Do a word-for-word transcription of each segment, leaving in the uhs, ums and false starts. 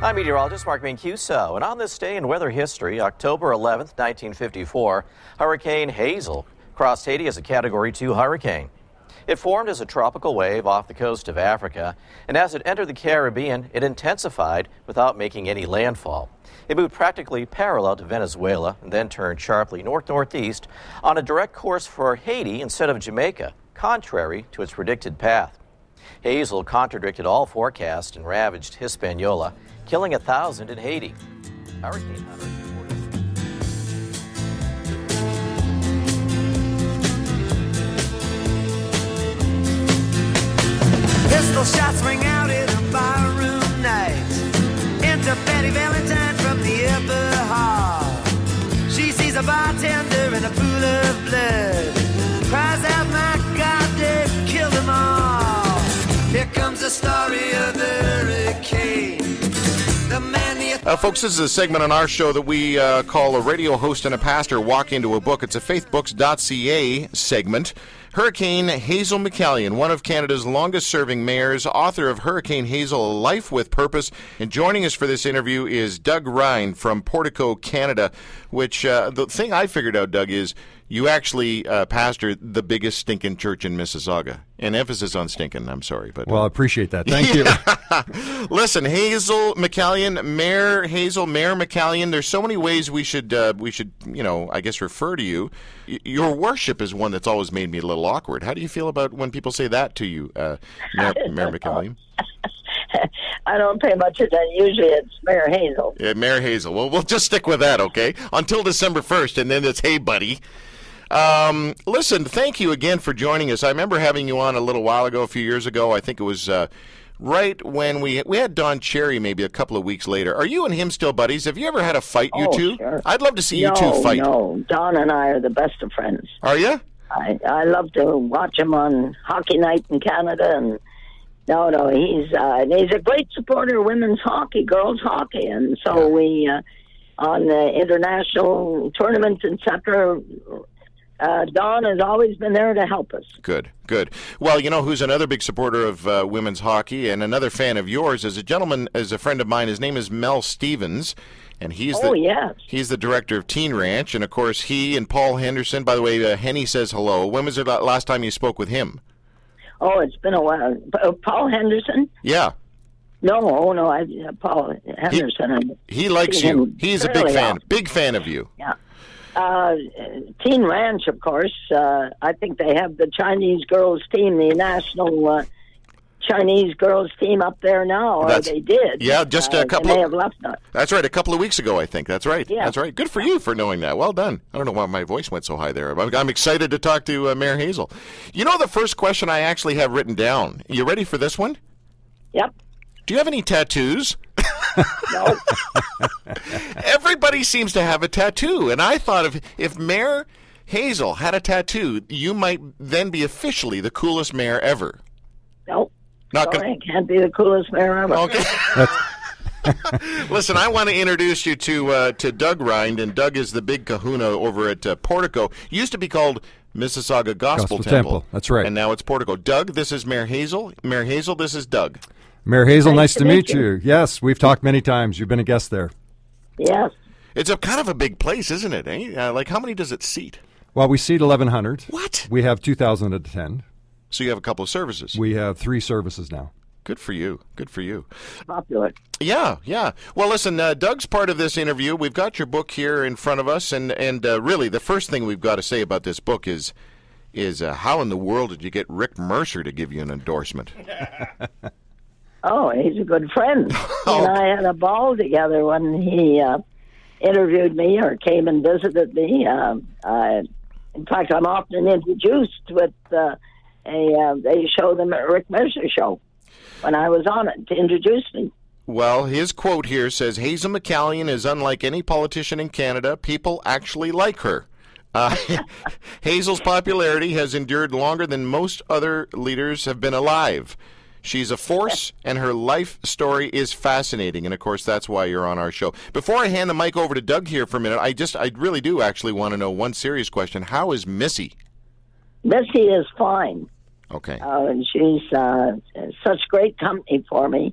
I'm meteorologist Mark Mancuso, and on this day in weather history, October eleventh, nineteen fifty-four, Hurricane Hazel crossed Haiti as a Category two hurricane. It formed as a tropical wave off the coast of Africa, and as it entered the Caribbean, it intensified without making any landfall. It moved practically parallel to Venezuela and then turned sharply north-northeast on a direct course for Haiti instead of Jamaica, contrary to its predicted path. Hazel contradicted all forecasts and ravaged Hispaniola, killing a thousand in Haiti. Hurricane Hunter reported. Pistol shots ring out in a barroom night. Enter Betty Valentine from the upper hall. She sees a bartender in a pool of blood. Cries out, my God, they've killed them all. Here comes the story of the hurricane. The man, the Uh, folks, this is a segment on our show that we uh, call A Radio Host and a Pastor Walk Into a Book. It's a faith books dot c a segment. Hurricane Hazel McCallion, one of Canada's longest-serving mayors, author of Hurricane Hazel, A Life with Purpose. And joining us for this interview is Doug Rhine from Portico, Canada, which uh, the thing I figured out, Doug, is you actually uh, pastor the biggest stinking church in Mississauga. An emphasis on stinking, I'm sorry. but Well, I appreciate that. Thank you. Listen, Hazel McCallion, Mayor Hazel, Mayor McCallion, there's so many ways we should, uh, we should, you know, I guess refer to you. Y- your worship is one that's always made me a little awkward. How do you feel about when people say that to you, uh, Mayor, Mayor McCallion? I don't pay much attention. Usually it's Mayor Hazel. Yeah, Mayor Hazel. Well, we'll just stick with that, okay? Until December first, and then it's, hey, buddy. Um, listen, thank you again for joining us. I remember having you on a little while ago, a few years ago. I think it was uh, right when we we had Don Cherry maybe a couple of weeks later. Are you and him still buddies? Have you ever had a fight, you Oh, two? sure. I'd love to see no, you two fight. No, Don and I are the best of friends. Are you? I, I love to watch him on Hockey Night in Canada, and no, no, he's uh, he's a great supporter of women's hockey, girls hockey, and so Yeah. we uh, on the international tournaments, et cetera. Uh, Don has always been there to help us. Good, good. Well, you know who's another big supporter of uh, women's hockey and another fan of yours is a gentleman, is a friend of mine. His name is Mel Stevens, and he's Oh, the yes. he's the director of Teen Ranch, and of course he and Paul Henderson. By the way, uh, Henny says hello. When was the la- last time you spoke with him? Oh, it's been a while. Uh, Paul Henderson? Yeah, No, oh no, I uh, Paul Henderson. I'm he likes seeing you. him He's a big fairly fan, often. big fan of you. Yeah. Uh, Teen Ranch, of course. Uh, I think they have the Chinese girls team, the national uh, Chinese girls team up there now, or That's- they did. yeah, just a Uh, couple They may of- have left now. That's right, a couple of weeks ago, I think. That's right. Yeah. That's right. Good for you for knowing that. Well done. I don't know why my voice went so high there. I'm, I'm excited to talk to uh, Mayor Hazel. You know the first question I actually have written down. You ready for this one? Yep. Do you have any tattoos? No. Everybody seems to have a tattoo, and I thought if if Mayor Hazel had a tattoo, you might then be officially the coolest mayor ever. no. Not Sorry, gonna. I can't be the coolest mayor ever. Okay. Listen, I want to introduce you to uh, to Doug Rind, and Doug is the big kahuna over at uh, Portico. Used to be called Mississauga Gospel, Gospel Temple. That's right. And now it's Portico. Doug, this is Mayor Hazel. Mayor Hazel, this is Doug. Mayor Hazel, Nice nice to to meet meet you. you. Yes, we've talked many times. You've been a guest there. Yes. It's a kind of a big place, isn't it? Eh? Uh, like, how many does it seat? Well, we seat eleven hundred. What? We have two thousand attend. So you have a couple of services. We have three services now. Good for you. Good for you. Popular. Yeah, yeah. Well, listen, uh, Doug's part of this interview. We've got your book here in front of us, and and uh, really, the first thing we've got to say about this book is is uh, how in the world did you get Rick Mercer to give you an endorsement? Oh, he's a good friend. Oh. And I had a ball together when he uh, interviewed me or came and visited me. Uh, I, in fact, I'm often introduced with uh, a, uh, they show them at Rick Mercer show when I was on it to introduce me. Well, his quote here says, Hazel McCallion is unlike any politician in Canada. People actually like her. Uh, Hazel's popularity has endured longer than most other leaders have been alive. She's a force, and her life story is fascinating, and of course, that's why you're on our show. Before I hand the mic over to Doug here for a minute, I just, I really do actually want to know one serious question. How is Missy? Missy is fine. Okay. Uh, and she's uh, such great company for me.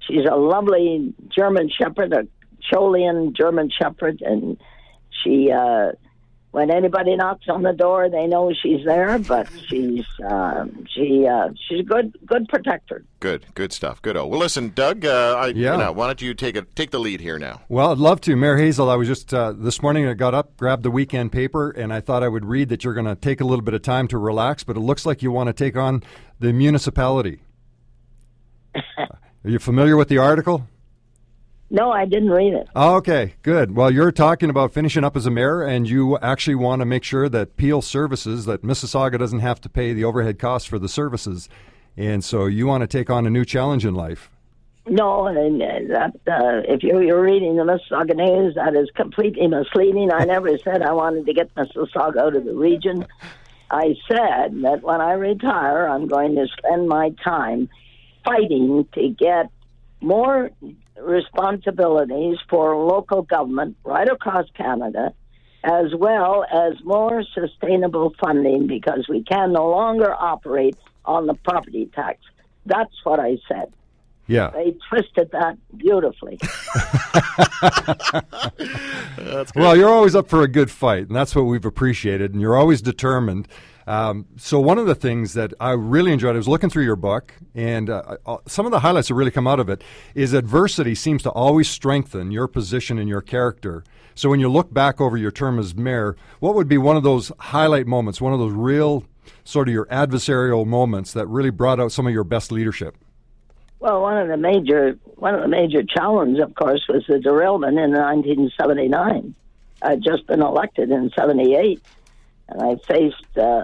she's a lovely German Shepherd, a Cholian German Shepherd, and she, uh, when anybody knocks on the door, they know she's there. But she's uh, she uh, she's a good good protector. Good, good stuff. Good. Oh, well, listen, Doug. Uh, I, Yeah. you know, why don't you take a take the lead here now? Well, I'd love to. Mayor Hazel, I was just, uh, this morning I got up, grabbed the weekend paper, and I thought I would read that you're going to take a little bit of time to relax, but it looks like you want to take on the municipality. Are you familiar with the article? No, I didn't read it. Oh, okay, good. Well, you're talking about finishing up as a mayor, and you actually want to make sure that Peel Services, that Mississauga doesn't have to pay the overhead costs for the services. And so you want to take on a new challenge in life. No, and uh, that uh, if you, you're reading the Mississauga News, that is completely misleading. I never said I wanted to get Mississauga out of the region. I said that when I retire, I'm going to spend my time fighting to get more responsibilities for local government right across Canada, as well as more sustainable funding, because we can no longer operate on the property tax. That's what I said. Yeah. They twisted that beautifully. Well, you're always up for a good fight, and that's what we've appreciated, and you're always determined. Um, so one of the things that I really enjoyed, I was looking through your book, and uh, some of the highlights that really come out of it is adversity seems to always strengthen your position and your character. So when you look back over your term as mayor, what would be one of those highlight moments, one of those real sort of your adversarial moments that really brought out some of your best leadership? Well, one of the major one of the major challenges, of course, was the derailment in nineteen seventy-nine. I'd just been elected in seventy-eight, and I faced uh,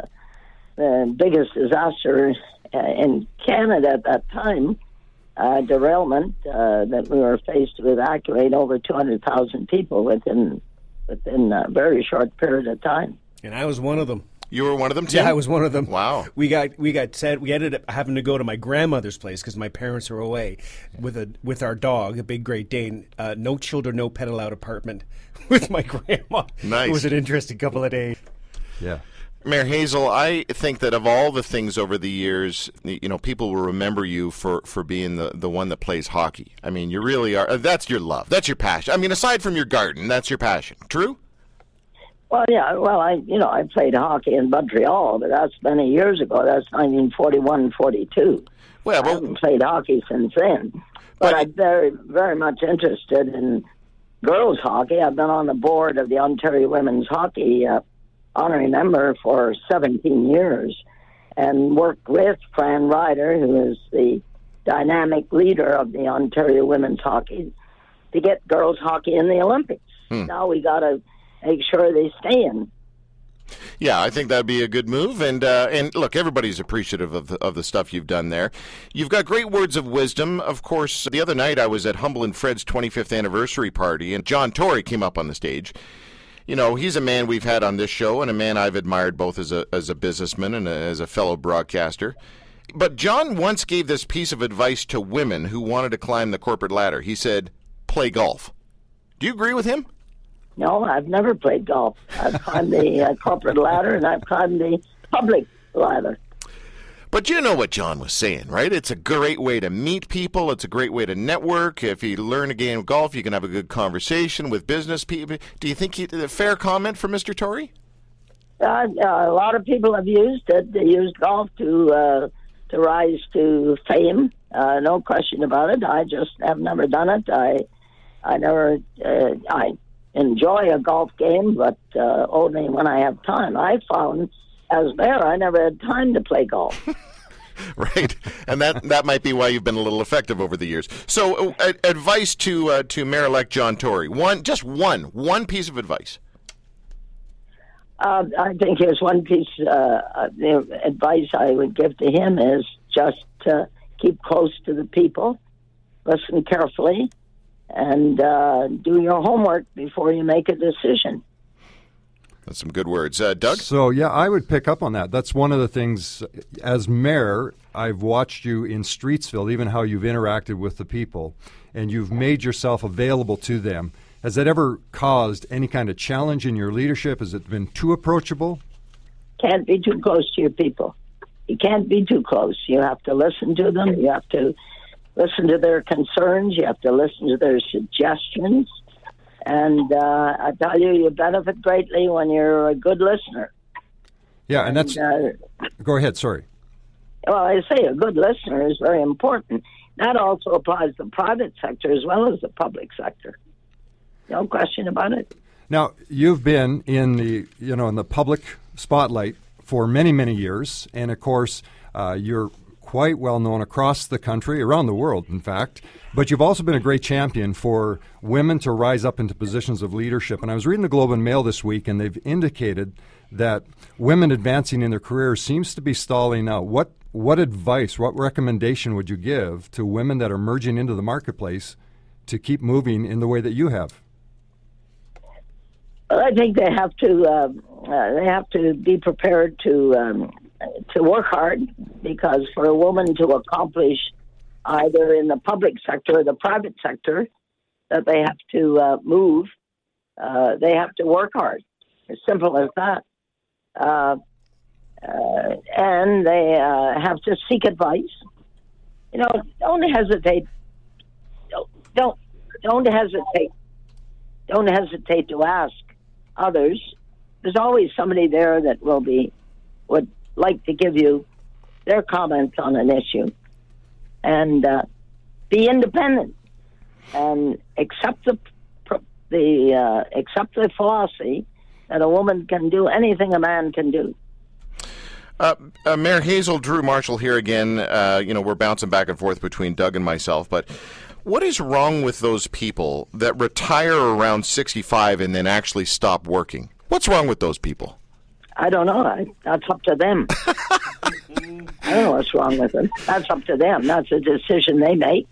the biggest disaster uh, in Canada at that time, uh, derailment uh, that we were faced to evacuate over two hundred thousand people within within a very short period of time. And I was one of them. You were one of them, too? Yeah, I was one of them. Wow. We got we got said we ended up having to go to my grandmother's place because my parents were away with a with our dog, a big Great Dane. Uh, no children, no pet allowed apartment with my grandma. Nice. It was an interesting couple of days. Yeah. Mayor Hazel, I think that of all the things over the years, you know, people will remember you for, for being the, the one that plays hockey. I mean, you really are. That's your love. That's your passion. I mean, aside from your garden, that's your passion. True? Well, yeah, well, I you know, I played hockey in Montreal, but that's many years ago. That's nineteen forty-one, forty-two. Well, I well haven't played hockey since then. But, But- I'm very, very much interested in girls' hockey. I've been on the board of the Ontario Women's Hockey uh, honorary member for seventeen years and worked with Fran Ryder, who is the dynamic leader of the Ontario Women's Hockey, to get girls' hockey in the Olympics. Hmm. Now we got to make sure they stay in. Yeah, I think that'd be a good move. And uh, and look, everybody's appreciative of the, of the stuff you've done there. You've got great words of wisdom. Of course, the other night I was at Humble and Fred's twenty-fifth anniversary party, and John Tory came up on the stage. You know, he's a man we've had on this show, and a man I've admired both as a as a businessman and a, as a fellow broadcaster. But John once gave this piece of advice to women who wanted to climb the corporate ladder. He said, play golf. Do you agree with him? No, I've never played golf. I've climbed the uh, corporate ladder, and I've climbed the public ladder. But you know what John was saying, right? It's a great way to meet people. It's a great way to network. If you learn a game of golf, you can have a good conversation with business people. Do you think he, a fair comment from Mister Tory? Uh, uh, a lot of people have used it. They used golf to uh, to rise to fame. Uh, no question about it. I just have never done it. I I never uh, I enjoy a golf game, but uh, only when I have time. I found as mayor, I never had time to play golf. Right, and that that might be why you've been a little effective over the years. So, uh, advice to uh, to Mayor-elect John Tory. One, just one, one piece of advice. Uh, I think here's one piece uh, the advice I would give to him is just to keep close to the people, listen carefully, and uh, do your homework before you make a decision. That's some good words. Uh, Doug? So, yeah, I would pick up on that. That's one of the things, as mayor, I've watched you in Streetsville, even how you've interacted with the people, and you've made yourself available to them. Has that ever caused any kind of challenge in your leadership? Has it been too approachable? Can't be too close to your people. You can't be too close. You have to listen to them. You have to listen to their concerns. You have to listen to their suggestions. And uh, I tell you, you benefit greatly when you're a good listener. Yeah, and, and that's... Uh, go ahead, sorry. Well, I say a good listener is very important. That also applies to the private sector as well as the public sector. No question about it. Now, you've been in the, you know, in the public spotlight for many, many years, and of course, uh, you're quite well known across the country, around the world, in fact. But you've also been a great champion for women to rise up into positions of leadership. And I was reading the Globe and Mail this week, and they've indicated that women advancing in their careers seems to be stalling out. What what advice, what recommendation would you give to women that are merging into the marketplace to keep moving in the way that you have? Well, I think they have to uh, uh, they have to be prepared to um, to work hard, because for a woman to accomplish either in the public sector or the private sector, that they have to uh, move, uh, they have to work hard. As simple as that. Uh, uh, and they uh, have to seek advice. You know, don't hesitate. Don't, don't don't hesitate. Don't hesitate to ask others. There's always somebody there that will be would like to give you their comments on an issue, and uh, be independent and accept the the uh, accept the philosophy that a woman can do anything a man can do. Uh, uh, Mayor Hazel, Drew Marshall here again. Uh, you know, we're bouncing back and forth between Doug and myself, but what is wrong with those people that retire around sixty-five and then actually stop working? What's wrong with those people? I don't know. I, that's up to them. I don't know what's wrong with them. That's up to them. That's a decision they make.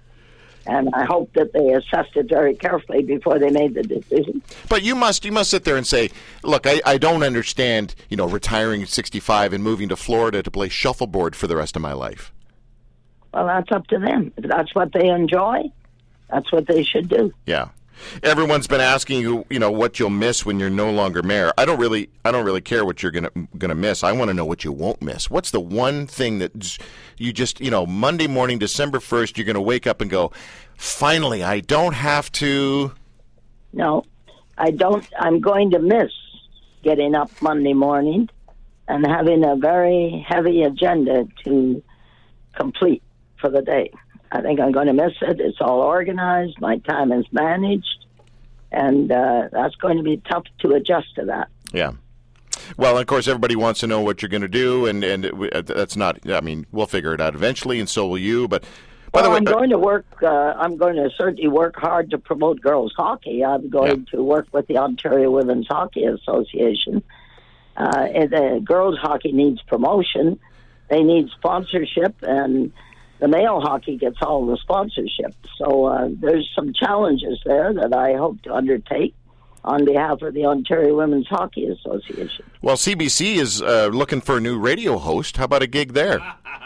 And I hope that they assessed it very carefully before they made the decision. But you must you must sit there and say, look, I, I don't understand, you know, retiring at sixty-five and moving to Florida to play shuffleboard for the rest of my life. Well, that's up to them. If that's what they enjoy, that's what they should do. Yeah. Everyone's been asking you, you know, what you'll miss when you're no longer mayor. I don't really, I don't really care what you're gonna gonna miss. I want to know what you won't miss. What's the one thing that you just, you know, Monday morning, December first, you're gonna wake up and go, finally, I don't have to. No, I don't. I'm going to miss getting up Monday morning and having a very heavy agenda to complete for the day. I think I'm going to miss it. It's all organized. My time is managed. And uh, that's going to be tough to adjust to that. Yeah. Well, of course, everybody wants to know what you're going to do, and, and it, that's not, I mean, we'll figure it out eventually, and so will you. But by well, the way, I'm going to work, uh, I'm going to certainly work hard to promote girls hockey. I'm going yeah. to work with the Ontario Women's Hockey Association. Uh, and, uh, girls hockey needs promotion. They need sponsorship, and the male hockey gets all the sponsorship. So uh, there's some challenges there that I hope to undertake on behalf of the Ontario Women's Hockey Association. Well, C B C is uh, looking for a new radio host. How about a gig there?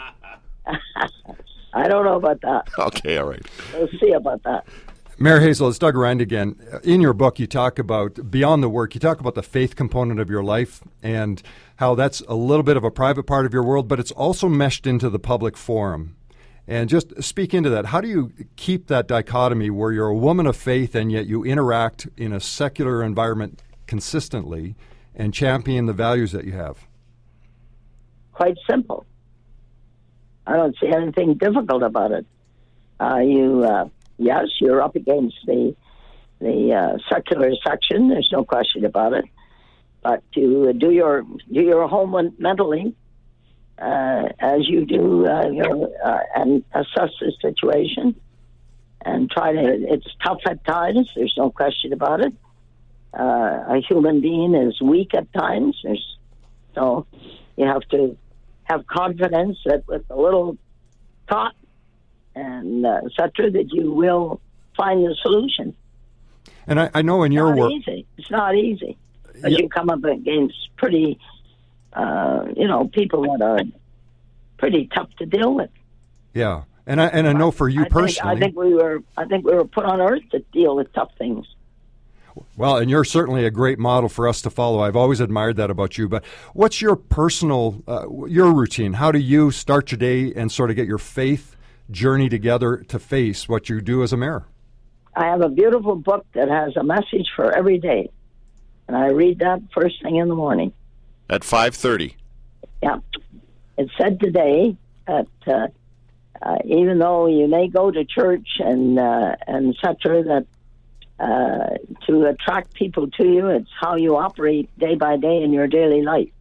I don't know about that. Okay, all right. We'll see about that. Mayor Hazel, it's Doug Rand again. In your book, you talk about, beyond the work, you talk about the faith component of your life and how that's a little bit of a private part of your world, but it's also meshed into the public forum. And just speak into that. How do you keep that dichotomy where you're a woman of faith and yet you interact in a secular environment consistently and champion the values that you have? Quite simple. I don't see anything difficult about it. Uh, you, uh, yes, you're up against the the uh, secular section. There's no question about it. But to do your do your homework mentally, uh, as you do, uh, your, uh, and assess the situation, and try to. It's tough at times. There's no question about it. Uh, a human being is weak at times. There's so you have to have confidence that with a little thought and uh, et cetera, that you will find the solution. And I, I know in it's your not work, easy. It's not easy. Because Yep. you come up against pretty, uh, you know, people that are pretty tough to deal with. yeah, and I and I know for you I think, personally. I think we were. I think we were put on earth to deal with tough things. Well, and you're certainly a great model for us to follow. I've always admired that about you. But what's your personal, uh, your routine? How do you start your day and sort of get your faith journey together to face what you do as a mayor? I have a beautiful book that has a message for every day, and I read that first thing in the morning. At five thirty. Yeah. It said today that uh, uh, even though you may go to church and uh, and et cetera, that uh, to attract people to you, it's how you operate day by day in your daily life.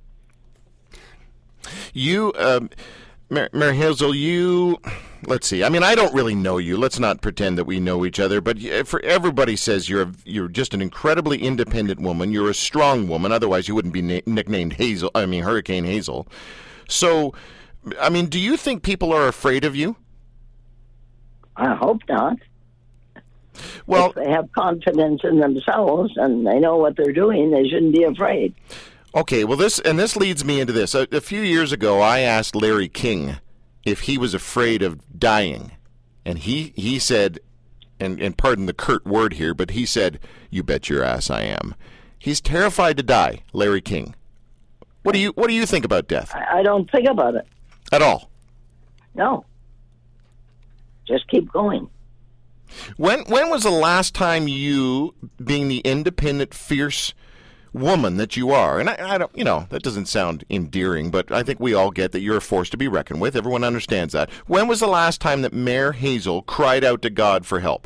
You, um, Mayor, Mayor Hazel, you, let's see. I mean, I don't really know you. Let's not pretend that we know each other. But for everybody says you're a, you're just an incredibly independent woman. You're a strong woman. Otherwise, you wouldn't be na- nicknamed Hazel. I mean, Hurricane Hazel. So, I mean, do you think people are afraid of you? I hope not. Well, if they have confidence in themselves and they know what they're doing, they shouldn't be afraid. Okay, well, this and this leads me into this. A, a few years ago, I asked Larry King if he was afraid of dying, and he he said, and and pardon the curt word here, but he said, "You bet your ass I am." He's terrified to die, Larry King. What do you what do you think about death? I, I don't think about it at all. No, just keep going. When when was the last time you, being the independent, fierce woman that you are, and I, I don't, you know, that doesn't sound endearing, but I think we all get that you're a force to be reckoned with. Everyone understands that. When was the last time that Mayor Hazel cried out to God for help?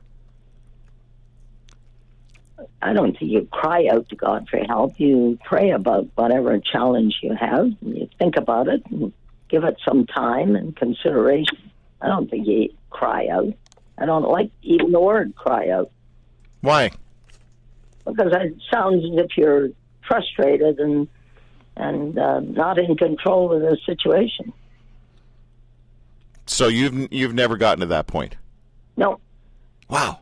I don't think you cry out to God for help. You pray about whatever challenge you have, and you think about it and give it some time and consideration. I don't think you cry out. I don't like even the word cry out. Why? Because it sounds as if you're frustrated and and uh, not in control of the situation. So you've you've never gotten to that point? No. Wow.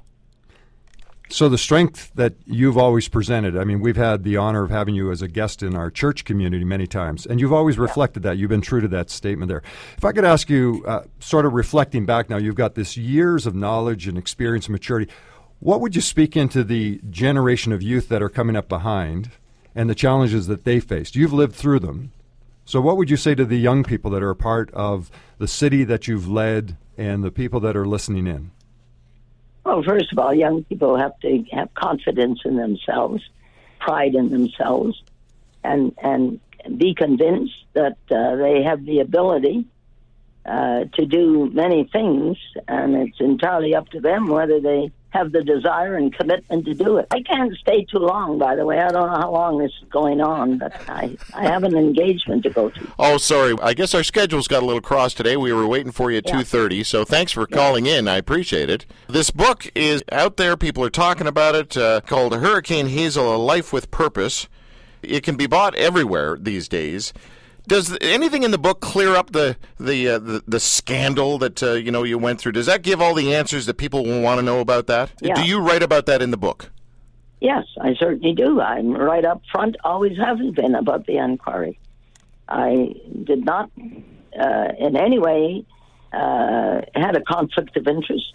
So the strength that you've always presented, I mean, we've had the honor of having you as a guest in our church community many times, and you've always reflected that. You've been true to that statement there. If I could ask you, uh, sort of reflecting back now, you've got this years of knowledge and experience and maturity. What would you speak into the generation of youth that are coming up behind and the challenges that they faced? You've lived through them. So what would you say to the young people that are a part of the city that you've led and the people that are listening in? Well, first of all, young people have to have confidence in themselves, pride in themselves, and and be convinced that uh, they have the ability uh, to do many things, and it's entirely up to them whether they have the desire and commitment to do it. I can't stay too long, by the way. I don't know how long this is going on, but I, I have an engagement to go to. Oh, sorry. I guess our schedules got a little crossed today. We were waiting for you at yeah. two thirty, so thanks for yeah. calling in. I appreciate it. This book is out there. People are talking about it, uh, called Hurricane Hazel, A Life with Purpose. It can be bought everywhere these days. Does anything in the book clear up the the uh, the, the scandal that uh, you know you went through? Does that give all the answers that people will want to know about that? Yeah. Do you write about that in the book? Yes, I certainly do. I'm right up front. Always haven't been about the inquiry. I did not, uh, in any way, uh, had a conflict of interest,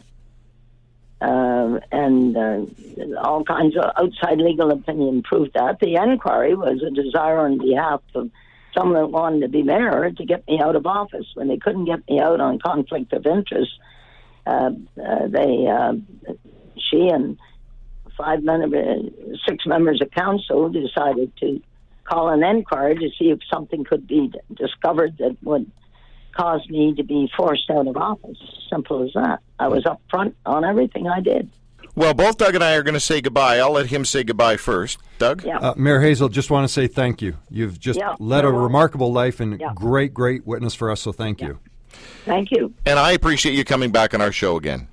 uh, and uh, all kinds of outside legal opinion proved that. The inquiry was a desire on behalf of someone that wanted to be mayor to get me out of office. When they couldn't get me out on conflict of interest, uh, uh, they, uh, she and five members, six members of council decided to call an inquiry to see if something could be discovered that would cause me to be forced out of office. Simple as that. I was up front on everything I did. Well, both Doug and I are going to say goodbye. I'll let him say goodbye first. Doug? Yeah. Uh, Mayor Hazel, just want to say thank you. You've just yeah, led a well, remarkable life and yeah. great, great witness for us, so thank yeah. you. Thank you. And I appreciate you coming back on our show again.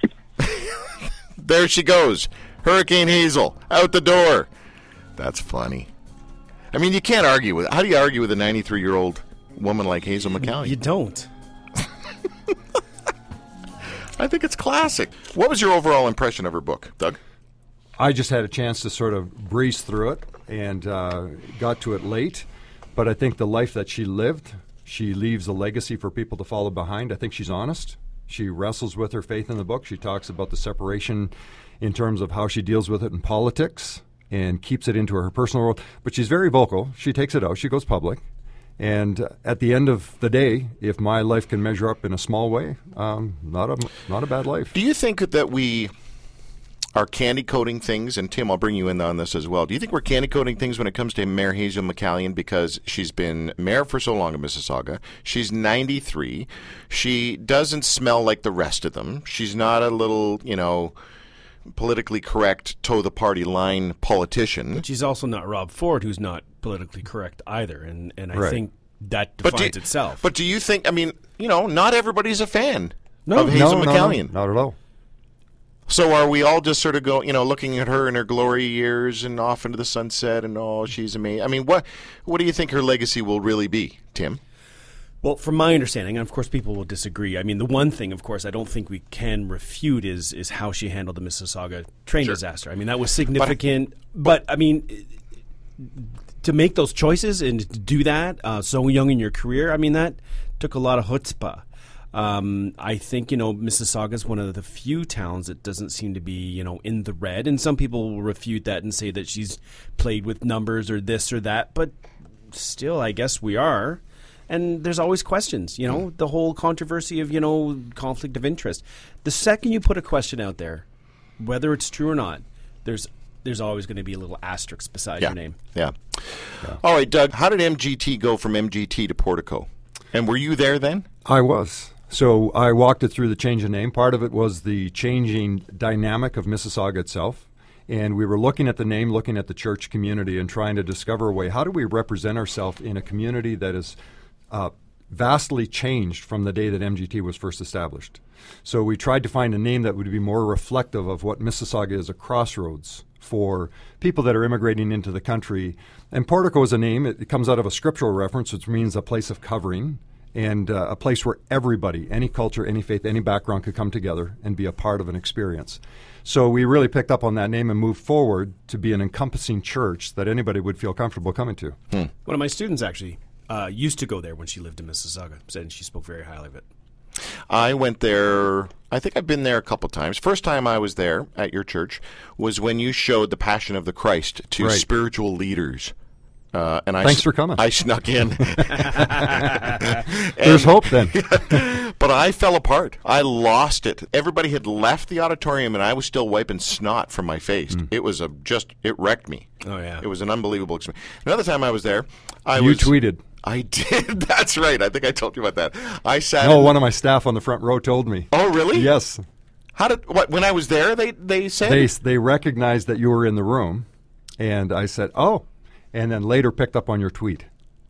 There she goes. Hurricane Hazel, out the door. That's funny. I mean, you can't argue with it. How do you argue with a ninety-three-year-old woman like Hazel McCallion? You don't. I think it's classic. What was your overall impression of her book, Doug? I just had a chance to sort of breeze through it and uh, got to it late. But I think the life that she lived, she leaves a legacy for people to follow behind. I think she's honest. She wrestles with her faith in the book. She talks about the separation in terms of how she deals with it in politics and keeps it into her personal world. But she's very vocal. She takes it out. She goes public. And uh, at the end of the day, if my life can measure up in a small way, um, not a not a bad life. Do you think that we are candy coating things? And Tim, I'll bring you in on this as well. Do you think we're candy coating things when it comes to Mayor Hazel McCallion because she's been mayor for so long in Mississauga? She's ninety-three. She doesn't smell like the rest of them. She's not a little, you know, politically correct, toe the party line politician. But she's also not Rob Ford, who's not politically correct either, and and I Right. think that But defines do, itself. But do you think? I mean, you know, not everybody's a fan No. of Hazel no, no, McCallion. no, not at all. So are we all just sort of go, you know, looking at her in her glory years and off into the sunset and oh, she's amazing. I mean, what what do you think her legacy will really be, Tim? Well, from my understanding, and of course people will disagree, I mean, the one thing, of course, I don't think we can refute is is how she handled the Mississauga train Sure. disaster. I mean, that was significant. But, but I mean, to make those choices and to do that uh, so young in your career, I mean, that took a lot of chutzpah. Um, I think, you know, Mississauga is one of the few towns that doesn't seem to be, you know, in the red. And some people will refute that and say that she's played with numbers or this or that. But still, I guess we are. And there's always questions, you know, the whole controversy of, you know, conflict of interest. The second you put a question out there, whether it's true or not, there's there's always going to be a little asterisk beside Yeah. your name. Yeah. All right, Doug, how did M G T go from M G T to Portico? And were you there then? I was. So I walked it through the change of name. Part of it was the changing dynamic of Mississauga itself. And we were looking at the name, looking at the church community, and trying to discover a way, how do we represent ourselves in a community that is uh, vastly changed from the day that M G T was first established. So we tried to find a name that would be more reflective of what Mississauga is, a crossroads for people that are immigrating into the country. And Portico is a name. It, it comes out of a scriptural reference, which means a place of covering, and uh, a place where everybody, any culture, any faith, any background could come together and be a part of an experience. So we really picked up on that name and moved forward to be an encompassing church that anybody would feel comfortable coming to. Hmm. One of my students actually uh, used to go there when she lived in Mississauga, and she spoke very highly of it. I went there, I think I've been there a couple times. First time I was there at your church was when you showed the Passion of the Christ to Right. spiritual leaders. Uh, and I Thanks s- for coming. I snuck in. There's hope then. But I fell apart. I lost it. Everybody had left the auditorium, and I was still wiping snot from my face. Hmm. It was a just, it wrecked me. Oh, yeah. It was an unbelievable experience. Another time I was there, I You was... tweeted. I did. That's right. I think I told you about that. I sat No, in- one of my staff on the front row told me. Oh, really? Yes. How did, what, when I was there, they, they said? They they recognized that you were in the room, and I said, "Oh," and then later picked up on your tweet.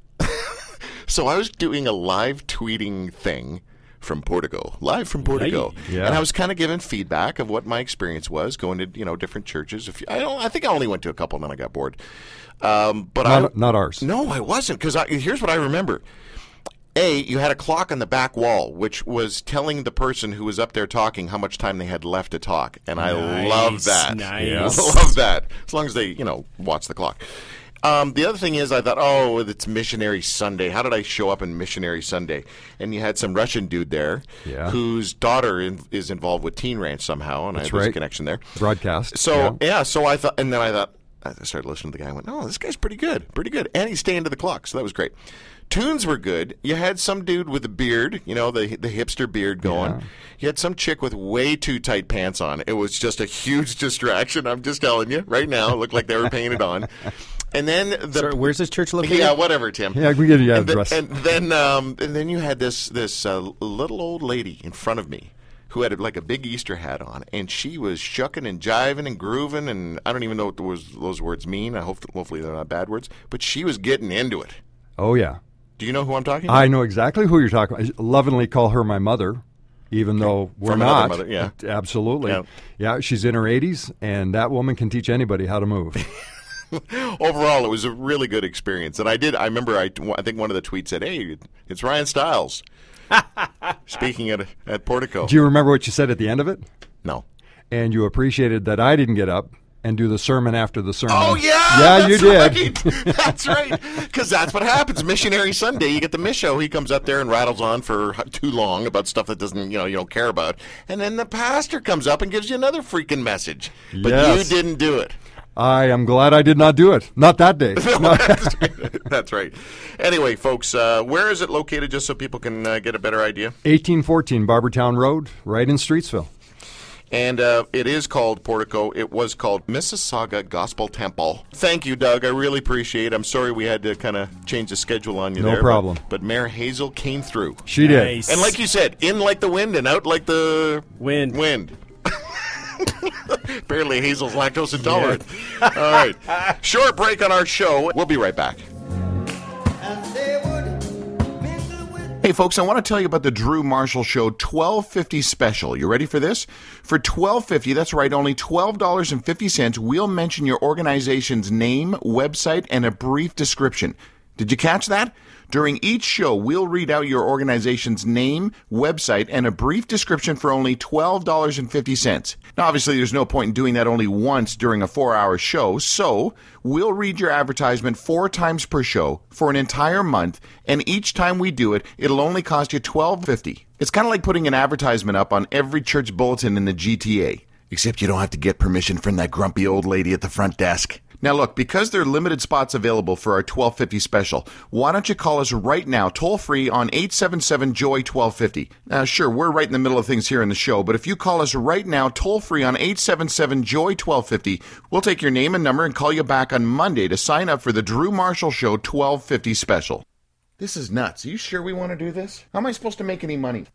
So I was doing a live tweeting thing from Portico, live from Portico, Right. Yeah. and I was kind of giving feedback of what my experience was going to, you know, different churches. If I don't, I think I only went to a couple, and then I got bored. Um, but I Not, not ours. no, I wasn't, because here's what I remember. A, you had a clock on the back wall, which was telling the person who was up there talking how much time they had left to talk, and I Nice, love that. nice. I love that. As long as they, you know, watch the clock. Um, the other thing is, I thought, oh, it's Missionary Sunday. How did I show up in Missionary Sunday? And you had some Russian dude there, Yeah. whose daughter in, is involved with Teen Ranch somehow, and I That's there's a right. connection there. Broadcast. So yeah. yeah. so I thought, and then I thought, I started listening to the guy. I went, oh, this guy's pretty good, pretty good, and he's staying to the clock, so that was great. Tunes were good. You had some dude with a beard, you know, the the hipster beard going. Yeah. You had some chick with way too tight pants on. It was just a huge distraction. I'm just telling you right now. It looked like they were painted on. And then the Sorry, where's this church located? yeah, whatever, Tim. Yeah, we get you and, address. then, and then, um, and then you had this this uh, little old lady in front of me who had like a big Easter hat on, and she was shucking and jiving and grooving, and I don't even know what those those words mean. I hope hopefully they're not bad words, but she was getting into it. Oh yeah, Do you know who I'm talking about? I know exactly who you're talking about. I lovingly call her my mother, even though we're From another not. mother, yeah. Absolutely. Yeah. Yeah, she's in her eighties, and that woman can teach anybody how to move. Overall, it was a really good experience, and I did. I remember. I, I think one of the tweets said, "Hey, it's Ryan Stiles." Speaking at at Portico. Do you remember what you said at the end of it? No. And you appreciated that I didn't get up and do the sermon after the sermon. Oh yeah, yeah, you that's did. Right. That's right. Because that's what happens. Missionary Sunday, you get the Misho. He comes up there and rattles on for too long about stuff that doesn't, you know, you don't care about, and then the pastor comes up and gives you another freaking message. But Yes. you didn't do it. I am glad I did not do it. Not that day. No, that's, that's right. Anyway, folks, uh, where is it located, just so people can uh, get a better idea? eighteen fourteen Barbertown Road, right in Streetsville. And uh, it is called Portico. It was called Mississauga Gospel Temple. Thank you, Doug. I really appreciate it. I'm sorry we had to kind of change the schedule on you no there. No problem. But, but Mayor Hazel came through. She Nice. did. And like you said, in like the wind and out like the Wind. Wind. Apparently Hazel's lactose intolerant. Yeah. All right. Short break on our show. We'll be right back. Hey folks, I want to tell you about the Drew Marshall Show twelve fifty special. You ready for this? For twelve fifty, that's right, only twelve dollars and fifty cents, we'll mention your organization's name, website, and a brief description. Did you catch that? During each show, we'll read out your organization's name, website, and a brief description for only twelve dollars and fifty cents. Now, obviously, there's no point in doing that only once during a four-hour show, so we'll read your advertisement four times per show for an entire month, and each time we do it, it'll only cost you twelve dollars and fifty cents. It's kind of like putting an advertisement up on every church bulletin in the G T A, except you don't have to get permission from that grumpy old lady at the front desk. Now look, because there are limited spots available for our twelve fifty special, why don't you call us right now, toll-free on eight seven seven, J O Y, twelve fifty. Now sure, we're right in the middle of things here in the show, but if you call us right now, toll-free on eight seven seven, J O Y, twelve fifty, we'll take your name and number and call you back on Monday to sign up for the Drew Marshall Show twelve fifty special. This is nuts. Are you sure we want to do this? How am I supposed to make any money?